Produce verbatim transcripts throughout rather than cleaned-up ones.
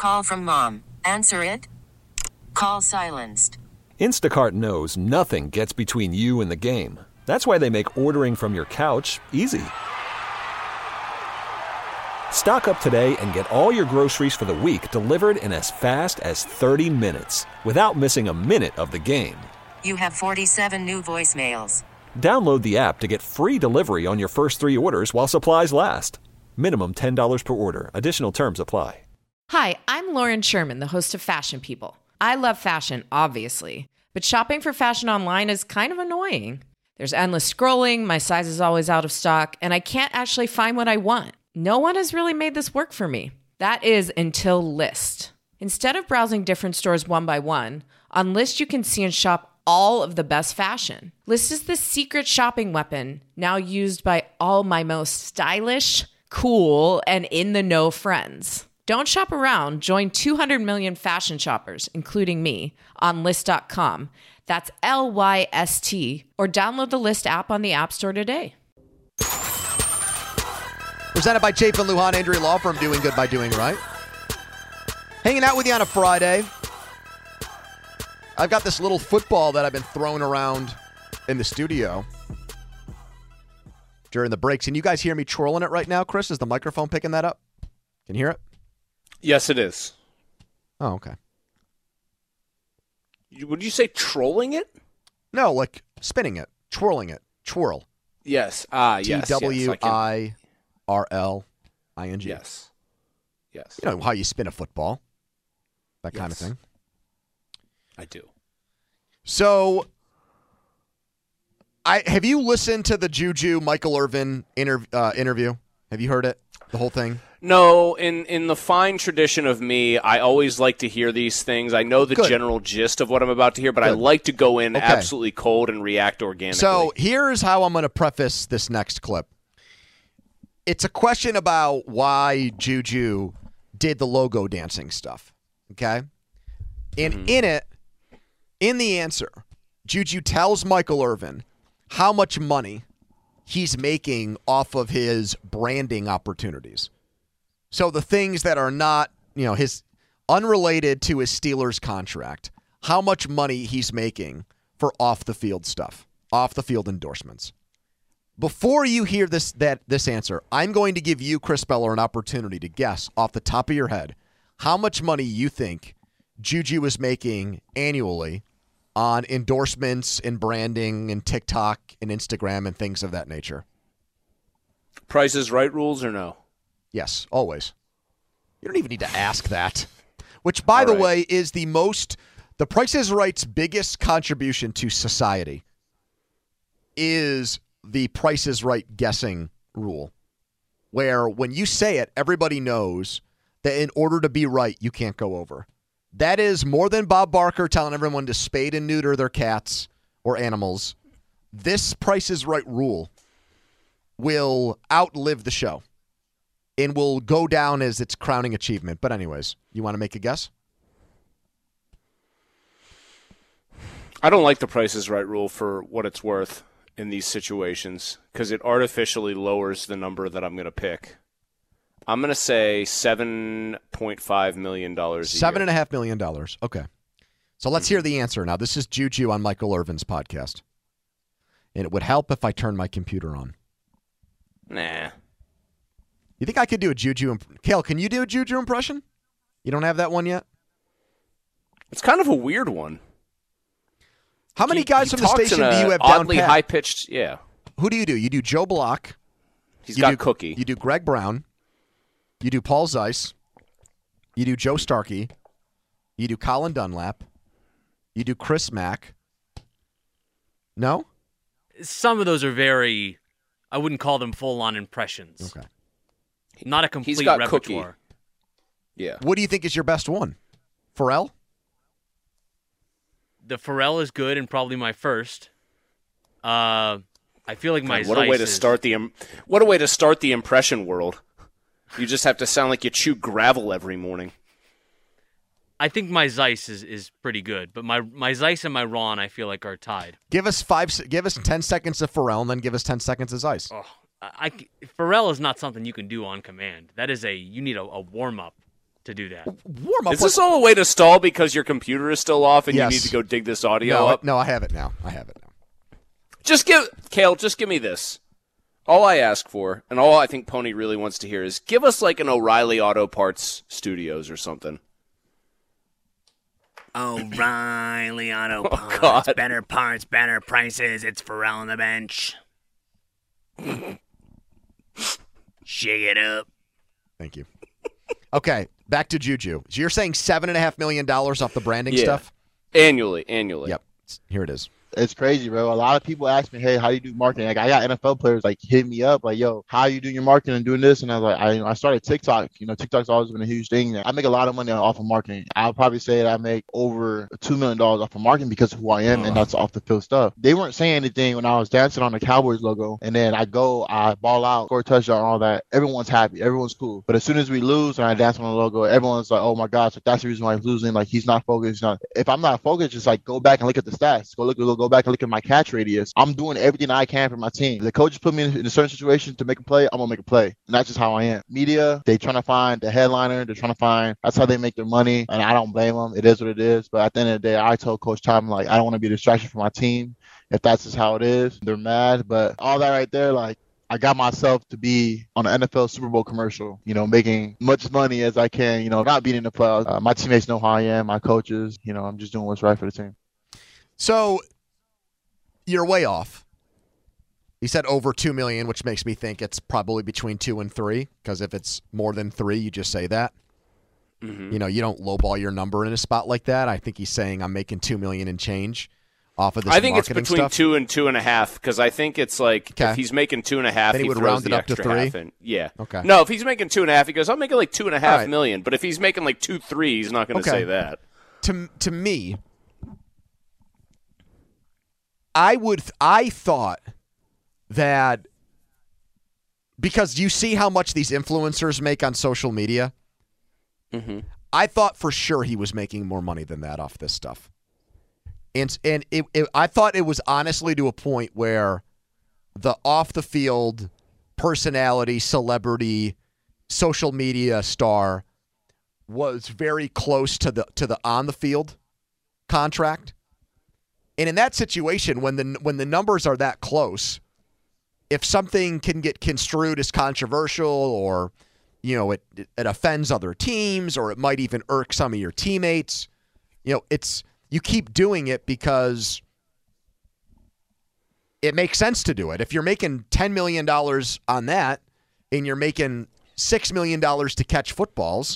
Call from mom. Answer it. Call silenced. Instacart knows nothing gets between you and the game. That's why they make ordering from your couch easy. Stock up today and get all your groceries for the week delivered in as fast as thirty minutes without missing a minute of the game. You have forty-seven new voicemails. Download the app to get free delivery on your first three orders while supplies last. Minimum ten dollars per order. Additional terms apply. Hi, I'm Lauren Sherman, the host of Fashion People. I love fashion, obviously, but shopping for fashion online is kind of annoying. There's endless scrolling, my size is always out of stock, and I can't actually find what I want. No one has really made this work for me. That is until Lyst. Instead of browsing different stores one by one, on Lyst you can see and shop all of the best fashion. Lyst is the secret shopping weapon now used by all my most stylish, cool, and in-the-know friends. Don't shop around. Join two hundred million fashion shoppers, including me, on Lyst dot com. That's L Y S T. Or download the Lyst app on the App Store today. Presented by Chapin Lujan Injury Law Firm, doing good by doing right. Hanging out with you on a Friday. I've got this little football that I've been throwing around in the studio during the breaks. Can you guys hear me twirling it right now, Chris? Is the microphone picking that up? Can you hear it? Yes, it is. Oh, okay. Would you say trolling it? No, like spinning it, twirling it, twirl. Yes. Ah, yes. T W I R L I N G. Yes. Yes. You know how you spin a football. That kind Yes. of thing. I do. So, I have you listened to the Juju Michael Irvin inter, uh, interview? Have you heard it? The whole thing? No, in, in the fine tradition of me, I always like to hear these things. I know the Good. general gist of what I'm about to hear, but I Good. like to go in Okay. absolutely cold and react organically. So here's how I'm going to preface this next clip. It's a question about why Juju did the logo dancing stuff, okay? And Mm-hmm. in it, in the answer, Juju tells Michael Irvin how much money he's making off of his branding opportunities. So the things that are not, you know, his unrelated to his Steelers contract, how much money he's making for off the field stuff, off the field endorsements. Before you hear this that this answer, I'm going to give you, Chris Beller, an opportunity to guess off the top of your head how much money you think Juju is making annually on endorsements and branding and TikTok and Instagram and things of that nature. Price is Right rules or no? Yes, always. You don't even need to ask that. Which, by All the right. way, is the most, the Price is Right's biggest contribution to society is the Price is Right guessing rule, where when you say it, everybody knows that in order to be right, you can't go over. That is more than Bob Barker telling everyone to spade and neuter their cats or animals. This Price is Right rule will outlive the show and will go down as its crowning achievement. But anyways, you want to make a guess? I don't like the Price is Right rule for what it's worth in these situations because it artificially lowers the number that I'm going to pick. I'm going to say seven point five million dollars a Seven year. and a half million dollars. Okay. So let's hear the answer now. This is Juju on Michael Irvin's podcast. And it would help if I turned my computer on. Nah. You think I could do a Juju imp- Kale, can you do a Juju impression? You don't have that one yet? It's kind of a weird one. How many He- guys he from the talks station in do a you have down oddly pat? high-pitched, yeah. Who do you do? You do Joe Block. He's you got do, Cookie. You do Greg Brown. You do Paul Zeiss. You do Joe Starkey. You do Colin Dunlap. You do Chris Mack. No? Some of those are very, I wouldn't call them full-on impressions. Okay. Not a complete got repertoire. Cookie. Yeah. What do you think is your best one? Pharrell? The Pharrell is good and probably my first. Uh, I feel like my God, what a way Zeiss to is- start the im- what a way to start the impression world. You just have to sound like you chew gravel every morning. I think my Zeiss is, is pretty good, but my my Zeiss and my Ron I feel like are tied. Give us five. se- Give us ten seconds of Pharrell, and then give us ten seconds of Zeiss. Oh, I, I- Pharrell is not something you can do on command. That is a you need a, a warm up. to do that. Warm up. Is this all a way to stall because your computer is still off and Yes. you need to go dig this audio no, up? no, I have it now. I have it now. Just give Kale, just give me this. All I ask for, and all I think Pony really wants to hear, is give us like an O'Reilly Auto Parts Studios or something. O'Reilly Auto Oh, Parts. God. Better parts, better prices. It's Pharrell on the bench. Shake it up. Thank you. Okay, back to Juju. So you're saying seven and a half million dollars off the branding Yeah. stuff? Annually, annually. Yep. Here it is. It's crazy, bro. A lot of people ask me, hey, how do you do marketing? Like, I got N F L players like hit me up, like, yo, how you doing your marketing and doing this? And I was like, I, I started TikTok. You know, TikTok's always been a huge thing. I make a lot of money off of marketing. I'll probably say that I make over two million dollars off of marketing because of who I am, and that's off the field stuff. They weren't saying anything when I was dancing on the Cowboys logo, and then I go, I ball out, score a touchdown, all that. Everyone's happy. Everyone's cool. But as soon as we lose and I dance on the logo, everyone's like, oh my gosh, like, that's the reason why he's losing. Like, he's not focused. He's not. If I'm not focused, just like go back and look at the stats. Go look, go back and look at my catch radius. I'm doing everything I can for my team. If the coaches put me in, in a certain situation to make a play, I'm gonna make a play. And that's just how I am. Media, they trying to find the headliner. They're trying to find. That's how they make their money, and I don't blame them. It is what it is. But at the end of the day, I told Coach Tom, like, I don't want to be a distraction for my team. If that's just how it is, they're mad. But all that right there, like, I got myself to be on an N F L Super Bowl commercial, you know, making much money as I can, you know, not being in the playoffs. Uh, my teammates know how I am, my coaches, you know, I'm just doing what's right for the team. So you're way off. He said over two million, which makes me think it's probably between two and three, because if it's more than three, you just say that. Mm-hmm. You know, you don't lowball your number in a spot like that. I think he's saying I'm making two million and change off of this. I think it's marketing between stuff. two and two and a half, because I think it's like Okay. if he's making two and a half, Then he he would throws round the it up to extra three? half in. Yeah. Okay. No, if he's making two and a half, he goes, "I'm making like two and a half All right. million." But if he's making like two three, he's not going to Okay. say that. To to me, I would I thought that because you see how much these influencers make on social media. Mm-hmm. I thought for sure he was making more money than that off this stuff. And and it, it, I thought it was honestly to a point where the off-the-field personality, celebrity, social media star was very close to the to the on-the-field contract. And in that situation, when the when the numbers are that close, if something can get construed as controversial, or you know, it it offends other teams, or it might even irk some of your teammates, you know, it's you keep doing it because it makes sense to do it. If you're making ten million dollars on that and you're making six million dollars to catch footballs,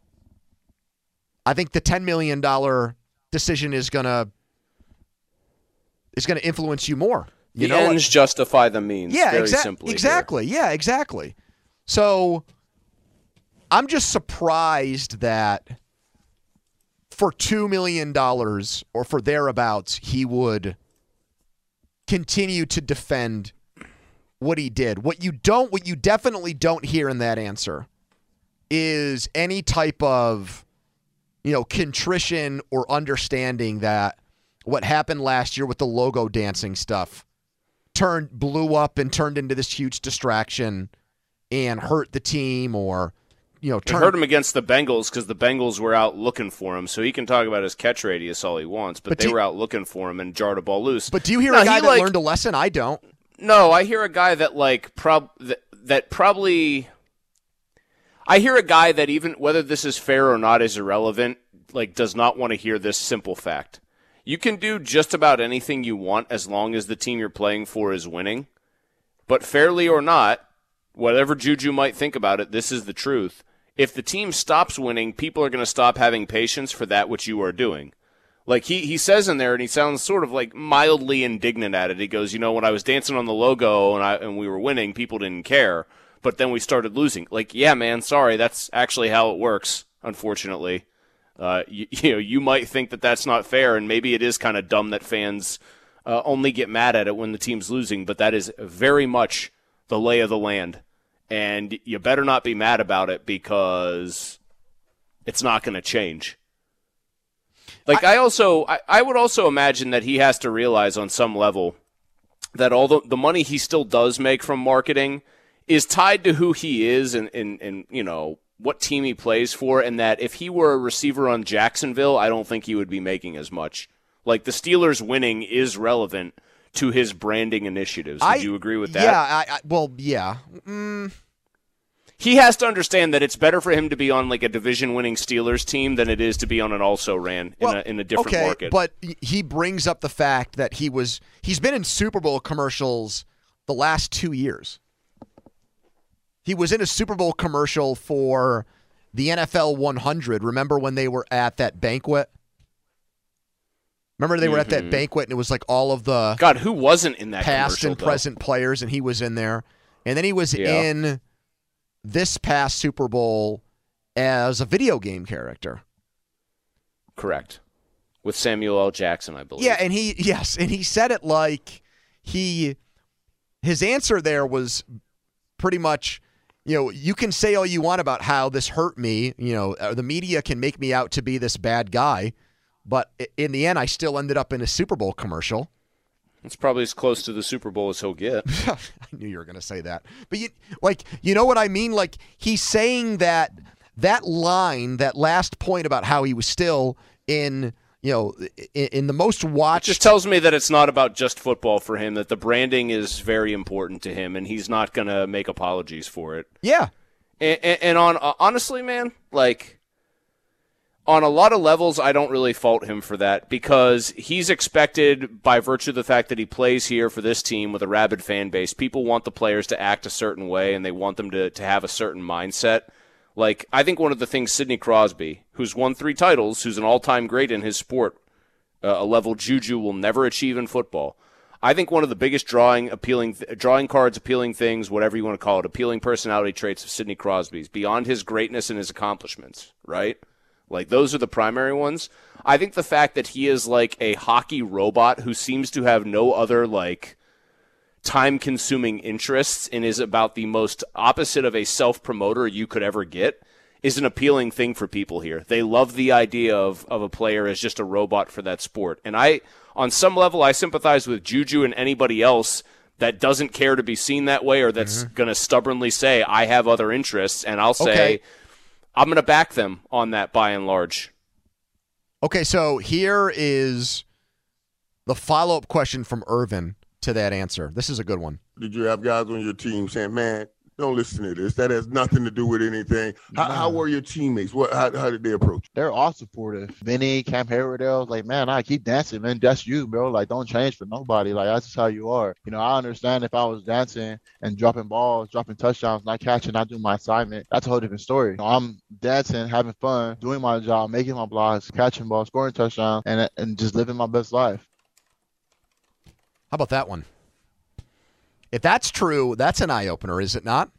I think the ten million dollars decision is going to is going to influence you more. You The know, ends justify the means. yeah, very exa- simply. exactly. Here. Yeah, exactly. So I'm just surprised that for two million dollars or for thereabouts, he would continue to defend what he did. What you don't, what you definitely don't hear in that answer is any type of, you know, contrition or understanding that what happened last year with the logo dancing stuff turned blew up and turned into this huge distraction and hurt the team, or you know, It turned, hurt him against the Bengals because the Bengals were out looking for him. So he can talk about his catch radius all he wants, but, But they do- were out looking for him and jarred a ball loose. But do you hear No, a guy he, that like- learned a lesson? I don't. No, I hear a guy that like prob that, that probably I hear a guy that even whether this is fair or not is irrelevant, like does not want to hear this simple fact. You can do just about anything you want as long as the team you're playing for is winning. But fairly or not, whatever Juju might think about it, this is the truth. If the team stops winning, people are going to stop having patience for that which you are doing. Like he, he says in there, and he sounds sort of like mildly indignant at it. He goes, you know, when I was dancing on the logo and I and we were winning, people didn't care. But then we started losing. Like, yeah, man, sorry, that's actually how it works, unfortunately. Uh, you, you know, you might think that that's not fair, and maybe it is kind of dumb that fans uh, only get mad at it when the team's losing, but that is very much the lay of the land. And you better not be mad about it because it's not going to change. Like, I, I also, I, I would also imagine that he has to realize on some level that all the, the money he still does make from marketing is tied to who he is and, and, and, you know, what team he plays for, and that if he were a receiver on Jacksonville, I don't think he would be making as much. Like, the Steelers winning is relevant to his branding initiatives. Would you agree with that? Yeah, I, I, well, yeah. Mm. He has to understand that it's better for him to be on like a division-winning Steelers team than it is to be on an also-ran well, in, a, in a different okay, market. But he brings up the fact that he was he's been in Super Bowl commercials the last two years. He was in a Super Bowl commercial for the N F L one hundred. Remember when they were at that banquet? Remember they were mm-hmm. at that banquet and it was like all of the God, who wasn't in that past and though? present players, and he was in there. And then he was yeah. in this past Super Bowl as a video game character. Correct. With Samuel L. Jackson, I believe. Yeah, and he yes, and he said it like he his answer there was pretty much, you know, you can say all you want about how this hurt me, you know, the media can make me out to be this bad guy, but in the end I still ended up in a Super Bowl commercial. It's probably as close to the Super Bowl as he'll get. I knew you were going to say that. But, you, like, you know what I mean? Like, he's saying that that line, that last point about how he was still in, you know, in, in the most watched. It just tells me that it's not about just football for him, that the branding is very important to him, and he's not going to make apologies for it. Yeah. And, and, and on uh, honestly, man, like, on a lot of levels, I don't really fault him for that because he's expected, by virtue of the fact that he plays here for this team with a rabid fan base, people want the players to act a certain way and they want them to, to have a certain mindset. Like, I think one of the things Sidney Crosby, who's won three titles, who's an all-time great in his sport, uh, a level Juju will never achieve in football. I think one of the biggest drawing appealing, drawing cards, appealing things, whatever you want to call it, appealing personality traits of Sidney Crosby's, beyond his greatness and his accomplishments, right? Like, those are the primary ones. I think the fact that he is like a hockey robot who seems to have no other, like, time-consuming interests and is about the most opposite of a self-promoter you could ever get is an appealing thing for people here. They love the idea of, of a player as just a robot for that sport. And I, on some level, I sympathize with Juju and anybody else that doesn't care to be seen that way or that's mm-hmm. going to stubbornly say, I have other interests, and I'll say... Okay. I'm going to back them on that by and large. Okay, so here is the follow-up question from Irvin to that answer. This is a good one. Did you have guys on your team saying, man, don't listen to this. That has nothing to do with anything. How, Nah. how were your teammates? What? How, how did they approach? They're all supportive. Vinny, Cam Hayward, they was like, man, I keep dancing, man. That's you, bro. Like, don't change for nobody. Like, that's just how you are. You know, I understand if I was dancing and dropping balls, dropping touchdowns, not catching, not doing my assignment. That's a whole different story. You know, I'm dancing, having fun, doing my job, making my blocks, catching balls, scoring touchdowns, and and just living my best life. How about that one? If that's true, that's an eye-opener, is it not?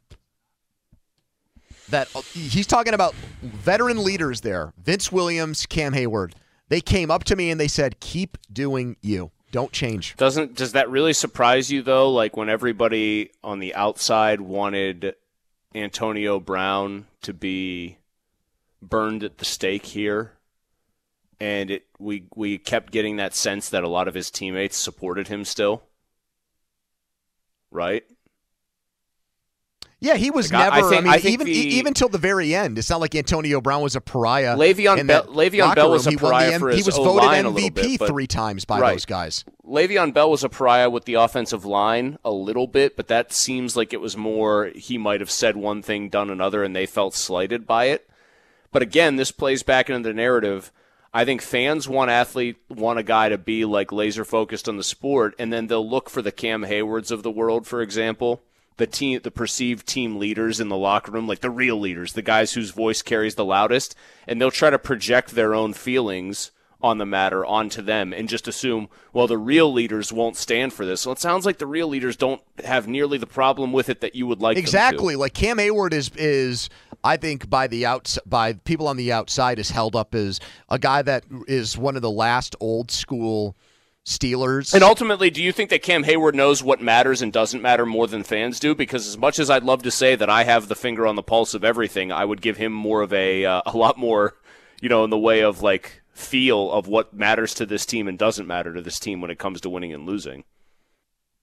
That he's talking about veteran leaders there. Vince Williams, Cam Hayward. They came up to me and they said, keep doing you. Don't change. Doesn't does that really surprise you, though? Like, when everybody on the outside wanted Antonio Brown to be burned at the stake here, and it we we kept getting that sense that a lot of his teammates supported him still. Right? Yeah, he was like, never. I, I, think, I mean, I think even the, even till the very end, it's not like Antonio Brown was a pariah. Le'Veon Bell, Le'Veon Bell was a he pariah the, for his He was O-line voted a M V P little bit, three times by right. those guys. Le'Veon Bell was a pariah with the offensive line a little bit, but that seems like it was more he might have said one thing, done another, and they felt slighted by it. But again, this plays back into the narrative. I think fans want athlete want a guy to be like laser focused on the sport, and then they'll look for the Cam Haywards of the world, for example, the team, the perceived team leaders in the locker room, like the real leaders, the guys whose voice carries the loudest, and they'll try to project their own feelings on the matter onto them and just assume, well, the real leaders won't stand for this. Well, it sounds like the real leaders don't have nearly the problem with it that you would like exactly. them to. Like Cam Hayward is is I think by the outs by people on the outside is held up as a guy that is one of the last old school Steelers. And ultimately, do you think that Cam Hayward knows what matters and doesn't matter more than fans do? Because as much as I'd love to say that I have the finger on the pulse of everything, I would give him more of a uh, a lot more, you know, in the way of like feel of what matters to this team and doesn't matter to this team when it comes to winning and losing.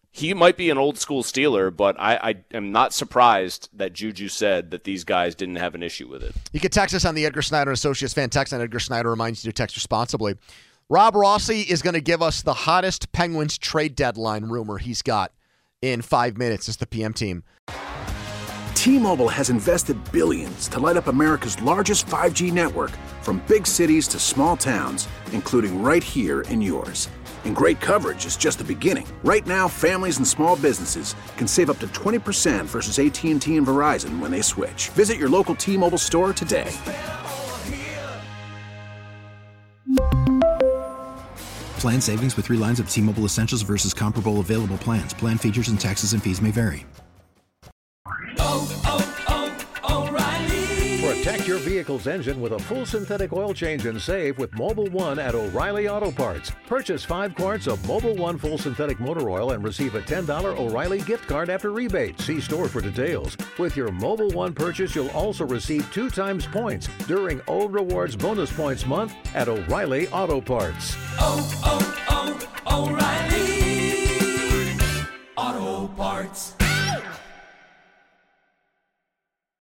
He might be an old school Steeler, but I, I am not surprised that Juju said that these guys didn't have an issue with it. You can text us on the Edgar Snyder and Associates fan text line. Edgar Snyder reminds you to text responsibly. Rob Rossi is going to give us the hottest Penguins trade deadline rumor he's got in five minutes as the P M team. T-Mobile has invested billions to light up America's largest five G network, from big cities to small towns, including right here in yours. And great coverage is just the beginning. Right now, families and small businesses can save up to twenty percent versus A T and T and Verizon when they switch. Visit your local T-Mobile store today. Plan savings with three lines of T-Mobile Essentials versus comparable available plans. Plan features and taxes and fees may vary. Oh, oh, oh, O'Reilly. Protect your vehicle's engine with a full synthetic oil change and save with Mobil one at O'Reilly Auto Parts. Purchase five quarts of Mobil one full synthetic motor oil and receive a ten dollars O'Reilly gift card after rebate. See store for details. With your Mobil one purchase, you'll also receive two times points during O Rewards Bonus Points Month at O'Reilly Auto Parts. Oh, oh, oh, O'Reilly